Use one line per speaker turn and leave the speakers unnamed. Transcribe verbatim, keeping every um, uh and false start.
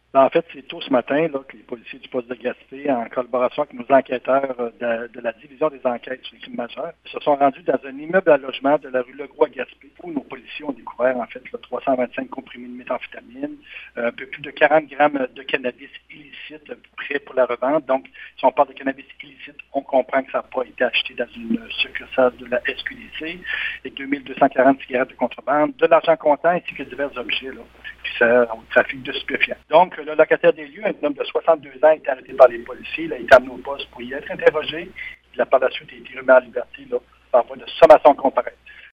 Ben, en fait, c'est tôt ce matin là, que les policiers du poste de Gaspé, en collaboration avec nos enquêteurs euh, de, de la division des enquêtes sur les crimes majeurs, se sont rendus dans un immeuble à logement de la rue Legroux à Gaspé, où nos policiers ont découvert en fait là, trois cent vingt-cinq comprimés de méthamphétamine, euh, un peu plus de quarante grammes de cannabis illicite euh, prêt pour la revente. Donc, si on parle de cannabis illicite, on comprend que ça n'a pas été acheté dans une succursale de la S Q D C, et deux mille deux cent quarante cigarettes de contrebande, de l'argent comptant ainsi que divers objets là, qui servent au trafic de stupéfiants. Donc, le locataire des lieux, un homme de soixante-deux ans, a été arrêté par les policiers. Il a été amené au poste pour y être interrogé. Il a par la suite été remis en liberté là, par voie de sommation comparative.